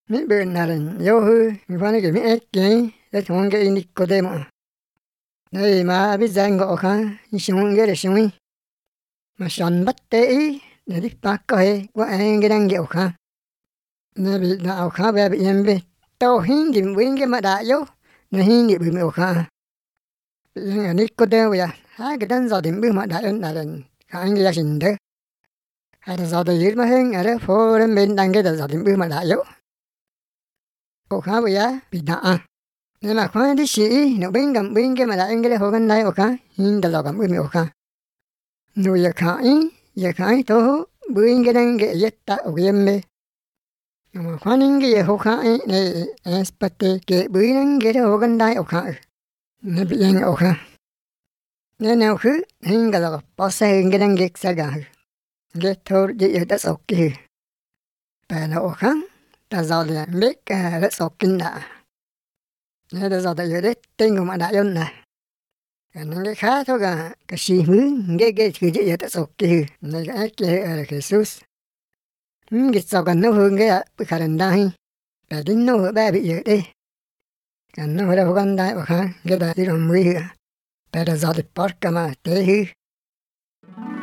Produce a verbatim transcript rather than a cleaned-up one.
mi bên narin yo hu mi fani ke mi ekki de thong ke Nicodemo nei ma bi zang go kha shung ge de shung mà sẵn bắt tế ý để đi bác coi qua anh cái đang dạo khá nè bị đạo khá về bị em bị tao hin thì với cái mà đại dấu nè hin thì bị mèo khá nhưng mà nít có đeo vậy hai cái đơn giờ thì biết mà đại ơn là khá anh gia đình đó hai là giờ thì giết mà hơn ở đó phố đến bên đang cái giờ thì biết mà đại dấu cô khá vậy á bị nạ nên mà khoan đi sĩ nó bên cầm bên cái mà đại anh cái hồ gần đây ở khá hin là giờ cầm biết mèo khá nuôi giờ khá giờ khá thôi bên cái đang cái giết ta ở game mê mà khoan cái hồ khá này espate cái bên cái hồ gần đây ở khá nó bị anh ở khá nên nào khứ hình cái là bao xe cái đang ghét xa gà ghét thôi chỉ ở đất sọc kia bà nó ở khá ta giờ là biết cái đất sọc kinh đã nên ta giờ ta ở đất tên của mà đại dân này cái cái khá thôi cả cái gì mướn cái cáiคือchỉ ở đất sọc kia này cái cái ở cái Jesus cái sau cái nó hơn cái bị khả năng đây bà đến nó ở ba bị ở đây cái nó ở đâu gần đây ở khá cái đại đi làm mười bà đã giờ được bắt cả mà tế hư